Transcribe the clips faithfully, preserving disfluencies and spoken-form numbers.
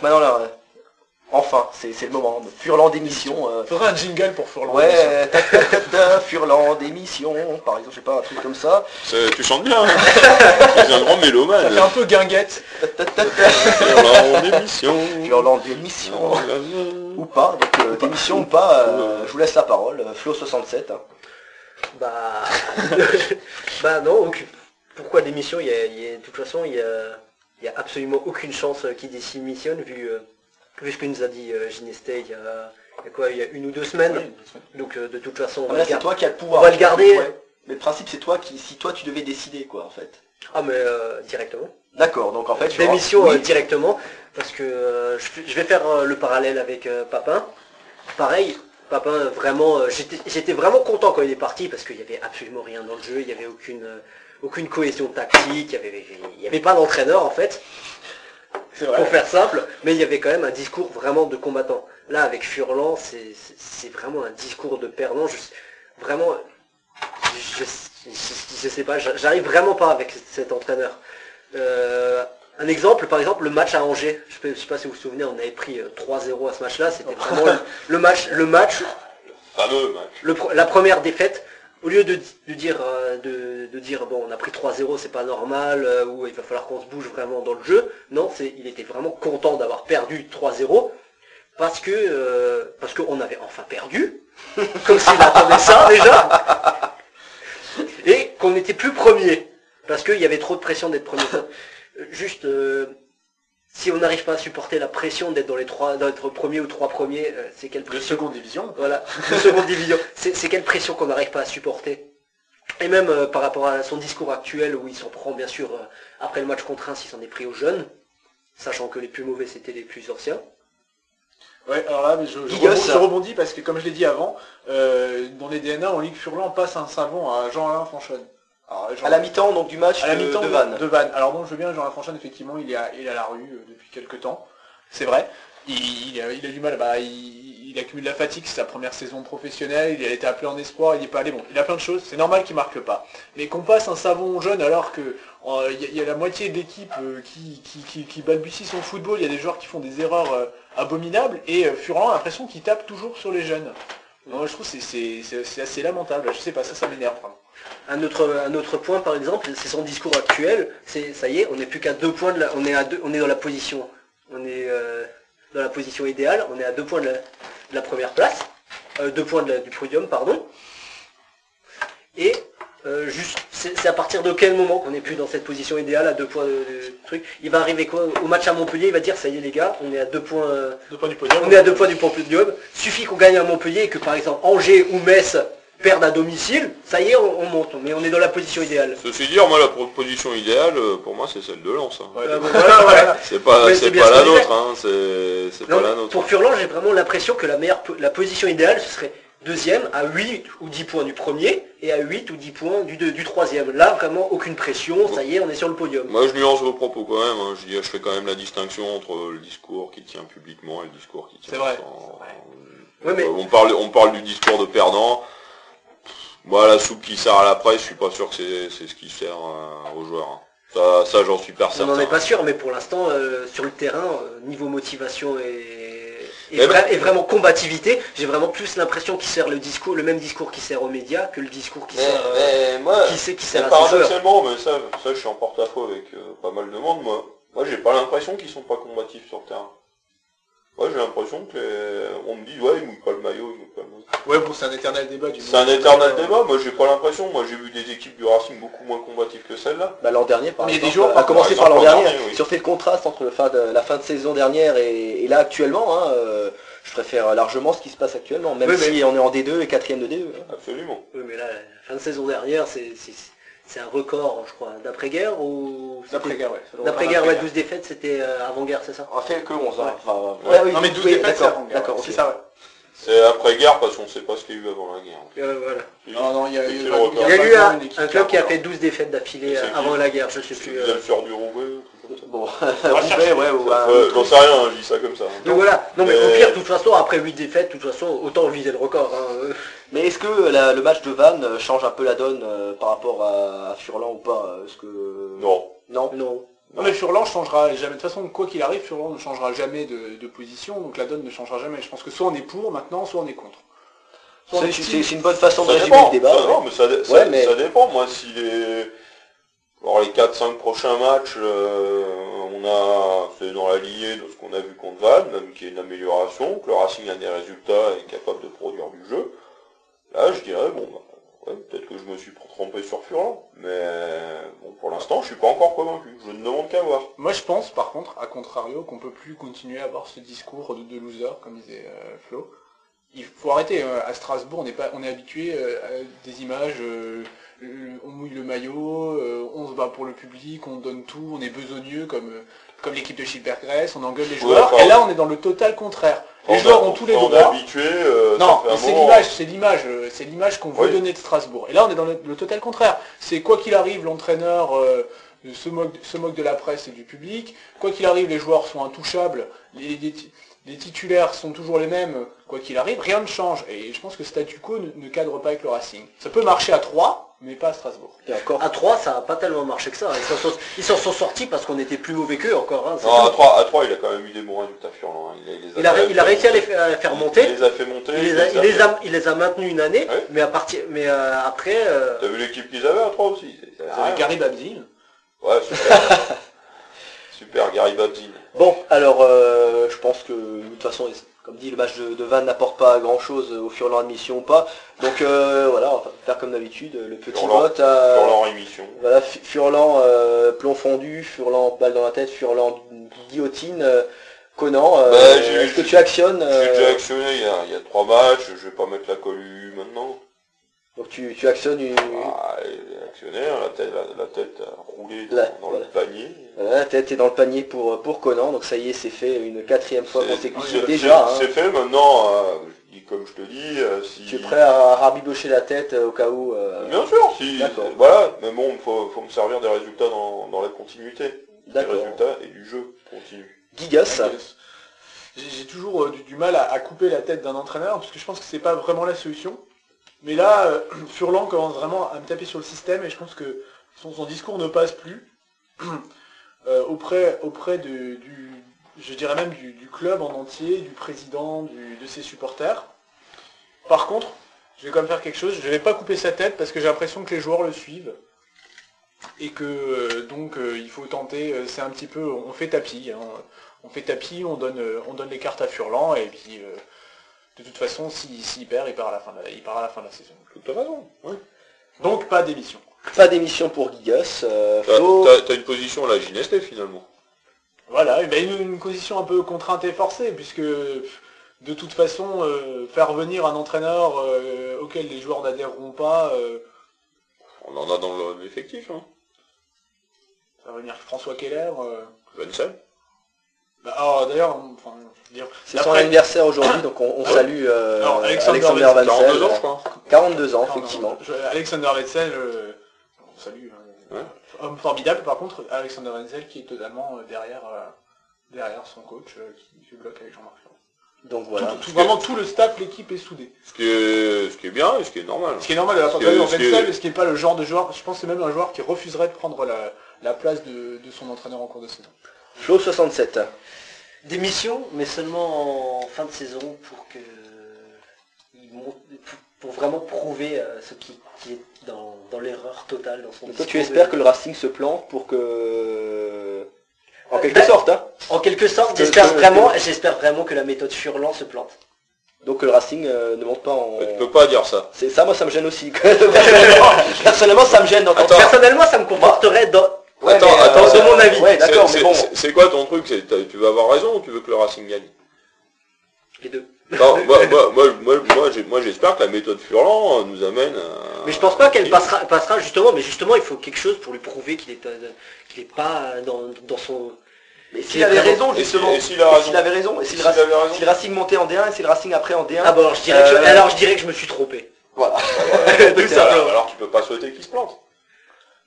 donc maintenant là, euh, enfin, c'est c'est le moment. Furlan d'émission. Euh... Faudrait un jingle pour Furlan. Ouais, ta, ta, ta, ta, Furlan d'émission, par exemple, je sais pas, un truc comme ça. Tu chantes bien, hein. Tu es un grand mélomane. Ça fait un peu guinguette. Ta, ta, ta, ta. Furlan d'émission. Furlan d'émission. Ou pas, donc euh, d'émission ou pas, euh, je vous laisse la parole. Flo soixante-sept. Hein. Bah... bah non, donc, pourquoi d'émission? il y a, il y a, de toute façon, il y a, il y a absolument aucune chance qu'il démissionne vu... Euh, vu ce que nous a dit euh, Ginestay il y a, il y a quoi, il y a une ou deux semaines. Oui, deux semaines. Donc euh, de toute façon, on, ah, là, c'est toi qui as le pouvoir. On va le garder. Ouais. Mais le principe, c'est toi qui, si toi tu devais décider, quoi, en fait. Ah mais euh, directement. D'accord, donc en fait... Démission oui. euh, directement, parce que euh, je, je vais faire euh, le parallèle avec euh, Papin. Pareil, Papin, vraiment, euh, j'étais vraiment content quand il est parti, parce qu'il n'y avait absolument rien dans le jeu, il n'y avait aucune, euh, aucune cohésion tactique, il n'y avait, il y avait pas d'entraîneur, en fait. Pour faire simple, mais il y avait quand même un discours vraiment de combattant. Là, avec Furlan, c'est vraiment un discours de perdant. Je, vraiment, je, je, je sais pas, j'arrive vraiment pas avec cet entraîneur. Euh, un exemple, par exemple, le match à Angers. Je ne sais pas si vous vous souvenez, on avait pris trois zéro à ce match-là. C'était vraiment le, le match, le match, fameux match. Le, la première défaite. Au lieu de, de dire de, de dire bon on a pris trois zéro, c'est pas normal, euh, ou il va falloir qu'on se bouge vraiment dans le jeu, non, c'est il était vraiment content d'avoir perdu trois zéro parce que euh, parce qu'on avait enfin perdu, comme s'il attendait ça déjà, et qu'on n'était plus premier, parce qu'il y avait trop de pression d'être premier. Juste euh, si on n'arrive pas à supporter la pression d'être dans les trois, d'être premier ou trois premiers, euh, c'est quelle pression? De seconde division. Voilà, de seconde division. C'est quelle pression qu'on n'arrive pas à supporter? Et même euh, par rapport à son discours actuel, où il s'en prend bien sûr, euh, après le match contre Reims, il s'en est pris aux jeunes, sachant que les plus mauvais c'était les plus anciens. Ouais, alors là, mais je, je, rebondis, je rebondis parce que comme je l'ai dit avant, euh, dans les D N A, en Ligue Furlan, on passe un savon à Jean-Alain Franchonne. Alors, Jean à la mi-temps donc du match à la de, mi-temps de Vannes. De Vannes. Alors bon, je veux bien, Jean-Alain Franchonne, effectivement, il est à, il est à la rue euh, depuis quelques temps. C'est vrai. Il, il, a, il a du mal, bah, il, il accumule la fatigue, c'est sa première saison professionnelle, il a été appelé en espoir, il n'est pas allé. Bon, il a plein de choses, c'est normal qu'il marque pas. Mais qu'on passe un savon jeune alors que euh, il, y a, il y a la moitié de l'équipe euh, qui, qui, qui, qui balbutie son football, il y a des joueurs qui font des erreurs euh, abominables, et euh, Furlan a l'impression qu'il tape toujours sur les jeunes. Moi, je trouve que c'est assez lamentable, je sais pas, ça, ça m'énerve. Un autre, un autre point par exemple, c'est son discours actuel, c'est ça y est, on n'est plus qu'à deux points de la, on est à deux, on est dans la position, on est euh, dans la position idéale, on est à deux points de la, de la première place, euh, deux points de la, du podium, pardon. Et euh, juste, c'est à partir de quel moment qu'on n'est plus dans cette position idéale à deux points de, de truc. Il va arriver quoi au match à Montpellier, il va dire ça y est les gars, on est à deux points, euh, deux points du podium. On est à deux points du podium. Suffit qu'on gagne à Montpellier et que par exemple Angers ou Metz perdent à domicile, ça y est, on, on monte, mais on est dans la position idéale. Ceci dire, moi la position idéale, pour moi c'est celle de Lens. Hein. Ouais, euh, bon, voilà, ouais. C'est pas, c'est pas la nôtre, hein. C'est pas la nôtre. Pour Furlan, j'ai vraiment l'impression que la meilleure, la position idéale, ce serait deuxième à huit ou dix points du premier et à huit ou dix points du, du troisième. Là, vraiment, aucune pression, ça y est, on est sur le podium. Moi, je nuance vos propos quand même. Hein. Je, dis, je fais quand même la distinction entre le discours qui tient publiquement et le discours qui tient... C'est vrai. Sans... Ouais, mais... on, parle, on parle du discours de perdant. Moi, la soupe qui sert à la presse, je suis pas sûr que c'est ce qui sert euh, aux joueurs. Hein. Ça, ça j'en suis pas certain. On n'en est pas sûr, mais pour l'instant, euh, sur le terrain, euh, niveau motivation et, et, vra ben... et vraiment combativité, j'ai vraiment plus l'impression qu'il sert le discours, le même discours qui sert aux médias que le discours qui mais, sert, mais moi, qui sait, qui sert à paradoxalement, mais ça, ça, je suis en porte-à-faux avec euh, pas mal de monde. Moi, moi, j'ai pas l'impression qu'ils sont pas combatifs sur le terrain. Ouais, j'ai l'impression que les... on me dit ouais, ils mouillent pas le maillot, ils mouillent pas le maillot. Ouais, bon, c'est un éternel débat. C'est un éternel débat. Moi, j'ai pas l'impression. Moi, j'ai vu des équipes du Racing beaucoup moins combatives que celle-là. Bah, l'an dernier, par mais exemple. Des jours, à commencer par l'an dernier. dernier oui. Si on fait le contraste entre le fin de, la fin de saison dernière et, et là actuellement, hein, euh, je préfère largement ce qui se passe actuellement, même oui, si mais... on est en D deux et quatrième de D deux. Hein. Absolument. Oui, mais là, la fin de saison dernière, c'est c'est un record, je crois, d'après-guerre ou... D'après-guerre, ouais. D'après-guerre, ouais, douze défaites, c'était euh, avant-guerre, c'est ça? On a fait que onze, hein. Ouais. Enfin, ouais. Ouais, oui, non, mais douze oui, défaites, c'est avant-guerre. D'accord, c'est ça, ouais. C'est après-guerre parce qu'on sait pas ce qu'il y a eu avant la guerre. Euh, voilà. Non, non, il y a, il y a, il y a eu un, un club qui a fait douze défaites d'affilée avant la guerre, je sais plus. Vous allez faire du Roubaix. Bon, Roubaix, ouais, ou j'en sais rien, je dis ça comme ça. Donc voilà, non mais au pire, de toute façon, après huit défaites, de toute façon, autant viser le record. Hein. Mais est-ce que la, le match de Vannes change un peu la donne euh, par rapport à, à Furlan ou pas? Est-ce que... Non. Non Non. Non mais Furlan changera jamais, de toute façon quoi qu'il arrive, Furlan ne changera jamais de, de position, donc la donne ne changera jamais. Je pense que soit on est pour maintenant, soit on est contre. C'est c'est une bonne façon de Ça résumer dépend, le débat. ça, non, mais ça, dé- ça, Ouais, mais- ça dépend. Moi, si les, alors les quatre cinq prochains matchs, euh, on a, c'est dans la lignée de ce qu'on a vu contre Vannes, même qu'il y a une amélioration, que le Racing a des résultats et est capable de produire du jeu, là, je dirais, bon, bah, ouais, peut-être que je me suis trompé sur Furlan, mais bon, pour l'instant, je suis pas encore convaincu. Je ne demande qu'à voir. Moi je pense par contre, à contrario, qu'on peut plus continuer à avoir ce discours de, de loser, comme disait euh, Flo. Il faut arrêter, euh, à Strasbourg on est, pas, on est habitué euh, à des images, euh, euh, on mouille le maillot, euh, on se bat pour le public, on donne tout, on est besogneux comme, euh, comme l'équipe de Gilbert-Grèce, on engueule les joueurs, Ouais, et là on est dans le total contraire. Les On joueurs a- ont tous les on est droits. habitué, euh, ça Non, fait un c'est moment. l'image, c'est l'image, euh, c'est l'image qu'on veut Oui. donner de Strasbourg. Et là, on est dans le, le total contraire. C'est quoi qu'il arrive, l'entraîneur euh, se, moque, se moque de la presse et du public. Quoi qu'il arrive, les joueurs sont intouchables. Les, les, les titulaires sont toujours les mêmes. Quoi qu'il arrive, rien ne change. Et je pense que statu quo ne, ne cadre pas avec le Racing. Ça peut marcher à trois, mais pas à Strasbourg. Et encore. À trois, ça n'a pas tellement marché que ça. Ils s'en sont, ils s'en sont sortis parce qu'on était plus mauvais qu'eux encore. Hein, c'est Non, tout. à trois, à trois, il a quand même eu des bons résultats Furlan. hein. Il a, il les Il a, fait- il a réussi à les, fa- à les faire il- monter. Il les a fait monter. Il les a, il a les fait- a, il les a maintenus une année, Ouais. mais à partir, mais euh, après, euh, T'as vu l'équipe qu'ils avaient à trois aussi? C'est- c'est Vous rien. avez Gary Babzil. Ouais, super. Super, Gary Babzin. Bon, alors euh, je pense que de toute façon, comme dit, le match de, de Vannes n'apporte pas grand chose au Furlan admission ou pas. Donc euh, voilà, on va faire comme d'habitude, le petit Furlan. vote à Furlan rémission. voilà, Fu- Furlan euh, plomb fondu, Furlan balle dans la tête, Furlan guillotine, euh, Conan. euh, Bah, j'ai- Est-ce que tu actionnes J'ai euh, déjà actionné il y, a, il y a trois matchs, je vais pas mettre la colue maintenant. Donc tu, tu actionnes une, Ah, les actionnaires, la tête, la, la tête a roulé dans, Là, dans voilà. le panier. voilà, la tête est dans le panier pour, pour Conan, donc ça y est, c'est fait une quatrième fois C'est- consécutive c'est- déjà. C'est Hein. c'est fait maintenant, euh, je dis comme je te dis, euh, si... Tu es prêt à rabibocher la tête euh, au cas où euh, Bien sûr, si, D'accord. voilà, mais bon, faut, faut me servir des résultats dans, dans la continuité. Des D'accord. résultats et du jeu continu. Gigas. J'ai j'ai toujours euh, du, du mal à, à couper la tête d'un entraîneur, parce que je pense que c'est pas vraiment la solution. Mais là, euh, Furlan commence vraiment à me taper sur le système, et je pense que son, son discours ne passe plus euh, auprès, auprès de, du, je dirais même du, du club en entier, du président, du- de ses supporters. Par contre, je vais quand même faire quelque chose, je vais pas couper sa tête, parce que j'ai l'impression que les joueurs le suivent. Et que euh, donc euh, il faut tenter, euh, c'est un petit peu, on fait tapis, hein. On fait tapis, on donne, euh, on donne les cartes à Furlan, et puis euh, de toute façon, s'il s'il perd, il part à la fin de la, il part à la fin de la saison. T'as raison, oui. Donc pas d'émission. Pas d'émission pour Gigas. Euh, T'as Flo. t'as- t'as une position à la J N S T finalement. Voilà, et ben, une, une position un peu contrainte et forcée, puisque pff, de toute façon, euh, faire venir un entraîneur euh, auquel les joueurs n'adhéreront pas, euh, On en a dans le- l'effectif, hein. faire venir François Keller. Euh, Vincent. bah, alors d'ailleurs, enfin, je veux dire, C'est son d'après- anniversaire aujourd'hui, donc on, on Ah ouais. salue euh, Alors, Alexander Alexander Wetzel, Van quarante-deux ans, je Zel. crois. quarante-deux ans, Non, non, effectivement. je- Alexander Wetzel, euh, on salue. hein. Ouais. Homme formidable, par contre, Alexander Wetzel qui est totalement euh, derrière, euh, derrière son coach, euh, qui fait bloc avec Jean-Marc Furlan. Donc voilà. Tout- tout- vraiment tout le staff, l'équipe est soudée. Ce qui est, ce qui est bien et ce qui est normal. Ce qui est normal de la part Ce qui est- de ce qui est- Wetzel, ce qui n'est pas le genre de joueur, je pense que c'est même un joueur qui refuserait de prendre la, la place de, de son entraîneur en cours de saison. Flo soixante-sept. démission, mais seulement en fin de saison pour que il monte- pour, pour vraiment prouver euh, ce qui, qui est dans, dans l'erreur totale dans son Donc toi discours tu de- espères que le Racing se plante pour que... En Euh, quelque bah- sorte, hein. En quelque sorte, Que- j'espère que- vraiment, que- j'espère vraiment que la méthode Furlan se plante. Donc que le Racing euh, ne monte pas en... Tu peux pas dire ça. C'est ça, moi ça me gêne aussi. personnellement, personnellement, ça me gêne d'entendre Attends. ça. Personnellement, ça me comporterait dans... Ouais, Attends, mais, attends, euh, c'est mon avis. Ouais, d'accord, C'est- mais bon. c'est- C'est quoi ton truc? C'est- t'as- Tu veux avoir raison ou tu veux que le Racing gagne? Les deux. Non, moi, moi, moi, moi, moi, j'ai- moi, j'espère que la méthode Furlan euh, nous amène à... Mais je pense pas qu'elle passera, passera justement, mais justement il faut quelque chose pour lui prouver qu'il est, euh, qu'il est pas dans, dans son... Mais s'il avait raison, Et si- justement. et s'il a Et raison. s'il avait raison. Et si S'il le Racing- avait raison. si le Racing montait en D un et si le Racing après en D un. Ah bon, alors je dirais, que je, Euh, alors je dirais que je me suis trompé. Voilà. Tout Tout ça, ça. alors, alors tu peux pas souhaiter qu'il se plante.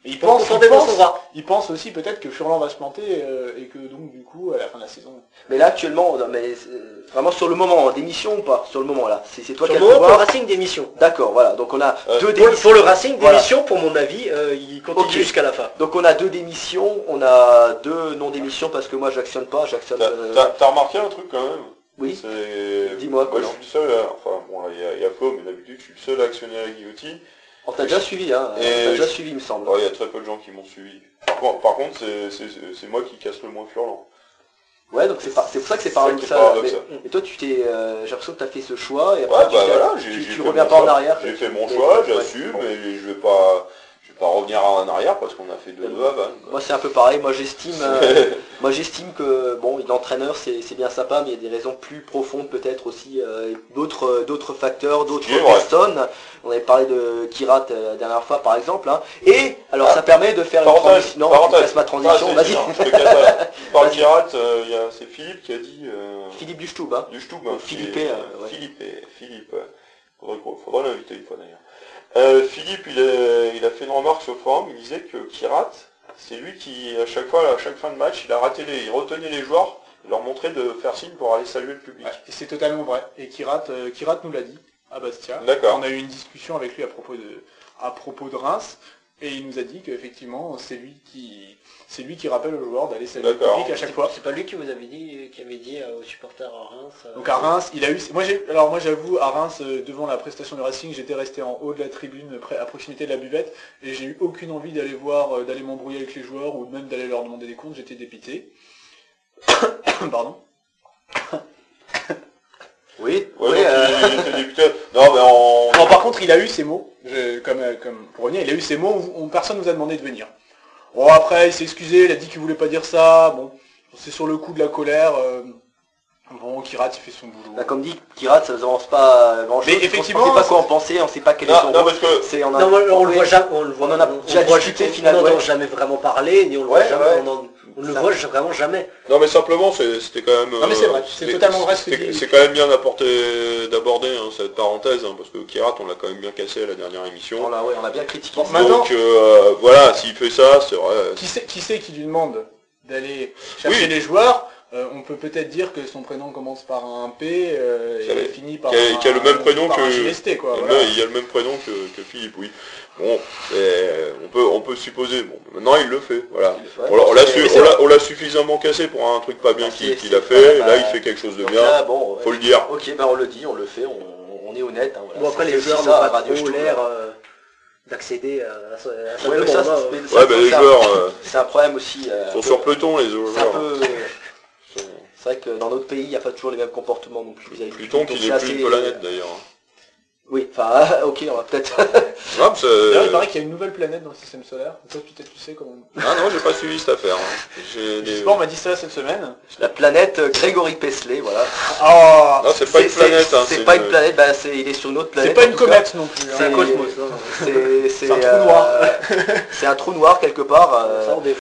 Et il Donc, pense, autant il défendre pense, son droit. il pense aussi peut-être que Furlan va se planter euh, et que donc du coup à la fin de la saison. Mais là actuellement, non, mais c'est vraiment sur le moment, démission ou pas? Sur le moment là, c'est c'est toi Sur qui le as le moment, pour le pouvoir. Racing, démission. D'accord, voilà. Donc on a Euh, deux Pour, démissions. pour le Racing, Voilà. démission, pour mon avis, euh, il continue Ok. jusqu'à la fin. Donc on a deux démissions, on a deux non démissions parce que moi j'actionne pas, j'actionne. T'as euh, t'as- t'as remarqué un truc quand même? Oui. C'est- Dis-moi, Moi Colin. je suis le seul, à- enfin bon, il y a, il y a Flo, mais d'habitude je suis le seul à actionner la guillotine. On t'a déjà suivi, hein. Et On t'a déjà je- suivi, il me semble. Ouais, il y a très peu de gens qui m'ont suivi. Par contre, par contre, c'est c'est- c'est moi qui casse le moins Furlan. Ouais, donc c'est pas- c'est pour ça que c'est C'est ça qui est paradoxal. paradoxal. Mais, et toi, tu t'es, euh, j'ai l'impression que tu as fait ce choix et Ouais, après bah tu, t'es- voilà, tu, j'ai tu j'ai fait reviens mon pas en choix. arrière. J'ai fait mon Mais- choix, ouais, j'assume, bon. et je vais pas, je vais pas revenir en arrière parce qu'on a fait deux deux à Vannes. Moi c'est un peu pareil, moi j'estime euh, moi j'estime que bon l'entraîneur c'est c'est bien sympa mais il y a des raisons plus profondes peut-être aussi, euh, et d'autres euh, d'autres facteurs, d'autres qui est vrai. personnes. On avait parlé de Kirat euh, la dernière fois par exemple, hein. Et alors ça permet de faire une Parenthèse, transition. Non, tu parenthèse. casses ma transition, Ah, c'est- vas-y. non, je te casse la- Par le Vas-y. Kirat, euh, il y a- c'est Philippe qui a dit... euh, Philippe Duchtoub, hein. Du Stub, Ou hein, Philippe, qui est- euh, ouais. Philippe, et- Philippe, ouais. Faudrait, qu'on- faudrait l'inviter une fois d'ailleurs. Euh, Philippe, il a, il a fait une remarque sur le forum, il disait que Kirat, c'est lui qui, à chaque fois, à chaque fin de match, il a raté les, il retenait les joueurs, il leur montrait de faire signe pour aller saluer le public. Ouais, et c'est totalement vrai. Et Kirat, euh, Kirat nous l'a dit à Bastia. D'accord. On a eu une discussion avec lui à propos de, à propos de Reims. Et il nous a dit qu'effectivement, c'est lui qui, c'est lui qui rappelle aux joueurs d'aller saluer le D'accord. public à chaque fois. C'est pas lui qui vous avait dit, qui avait dit euh, aux supporters à Reims. euh, Donc à Reims, il a eu. Moi j'ai. Alors moi j'avoue, à Reims, euh, devant la prestation du Racing, j'étais resté en haut de la tribune, près à proximité de la buvette, et j'ai eu aucune envie d'aller voir, euh, d'aller m'embrouiller avec les joueurs ou même d'aller leur demander des comptes. J'étais dépité. Pardon. Oui, Ouais, oui, donc, euh, il, il était député. Non, mais en... Non, par contre, il a eu ces mots. Je- comme, euh, comme pour revenir, il a eu ces mots où, où personne nous a demandé de venir. Bon après, il s'est excusé, il a dit qu'il voulait pas dire ça. Bon, c'est sur le coup de la colère. euh, Bon, Kirat, il fait son boulot. Là, comme dit, Kirat, ça ne nous avance pas grand chose. Mais effectivement, on ne sait pas quoi en penser, on ne sait pas quel est Non, son non, rôle. parce que... C'est, on a- Non, on le voit jamais, on le voit, on en a on- déjà on le voit- discuté, on- finalement, On n'entend ouais. jamais vraiment parler, ni on le Ouais, voit jamais, ouais. on, en- on le Ça- voit vraiment jamais. Non, mais simplement, c'est- c'était quand même... Non, mais c'est euh, vrai, c'est c'était- totalement vrai ce que c'était- dit- C'est quand même bien d'apporter, d'aborder hein, cette parenthèse, hein, parce que Kirat, on l'a quand même bien cassé à la dernière émission. On l'a, ouais, on a bien critiqué. Bon, ça. maintenant- Donc euh, voilà, s'il fait ça, c'est vrai. Qui c'est qui, c'est qui lui demande d'aller chercher Oui. les joueurs? Euh, on peut peut-être dire que son prénom commence par un P euh, Qui a- et finit par qui a- un, qui a le même prénom par un que- G S T, quoi. Il, Voilà. il y a le même prénom que, que Philippe, oui. Bon, c'est- on peut, on peut supposer. Bon, maintenant il le fait, voilà. Ouais, On l'a- on l'a c'est- su- mais c'est on vrai. l'a- on l'a suffisamment cassé pour un truc pas bien C'est- qu'il qu'il c'est- a fait. bah, Là, il fait quelque chose de Donc bien. là, bon, Faut ouais. le dire. Ok, ben on le dit, on le fait, on, on est honnête. Hein, voilà. Bon après C'est les aussi joueurs ça, n'ont pas Radio trop Stub. l'air euh, d'accéder à, à sa, à sa Ouais, mais demande. ça, hein. c'est- mais ça, Ouais, bah, les c'est un- joueurs euh, C'est un problème aussi. euh, un sont peu- sur peloton, les C'est un joueurs. peu... Ils sont- C'est vrai que dans notre pays, il n'y a pas toujours les mêmes comportements non plus. vis-à-vis du Pluton public. qui Donc n'est c'est plus une assez- planète d'ailleurs. Oui, enfin, ok, on va peut-être... Non, mais c'est- D'ailleurs, il paraît qu'il y a une nouvelle planète dans le système solaire. Toi, peut-être tu sais comment. Ah non, j'ai pas suivi cette affaire. hein. J'ai Le des- sport m'a dit ça cette semaine. La planète euh, Grégory Paisley, voilà. Oh, Non, c'est pas une planète. hein, C'est pas une planète, bah, c'est, il est sur une autre planète. c'est pas en une tout cas. comète non plus. hein. C'est un C'est- cosmos. hein. C'est, c'est, C'est un trou euh, noir. c'est un trou noir quelque part. euh, Ça, on est-